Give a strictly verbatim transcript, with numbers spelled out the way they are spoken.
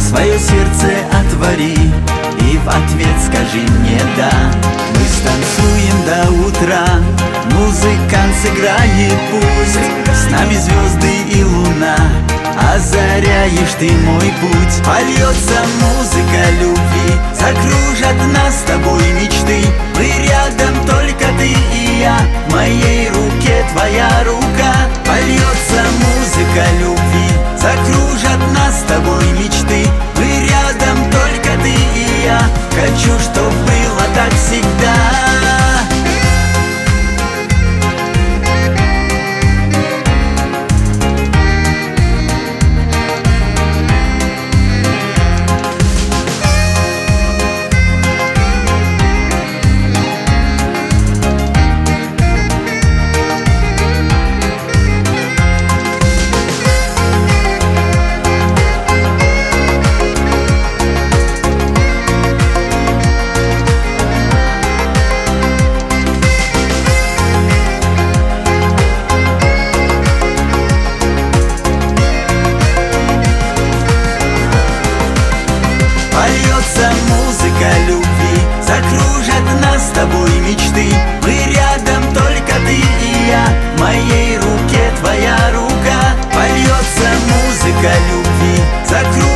свое сердце отвори и в ответ скажи мне «да». Мы станцуем до утра, музыкант сыграет пусть, с нами звезды и луна, озаряешь ты мой путь. Польется музыка любви, закружат нас с тобой мечты. Мы рядом, только ты и я, в моей руке твоя рука. Польется музыка любви, закружат нас с тобой мечты. Мы рядом, только ты и я, хочу, чтоб было так всегда. Польется музыка любви, закружат нас с тобой мечты. Мы рядом, только ты и я, в моей руке твоя рука. Польется музыка любви, закружат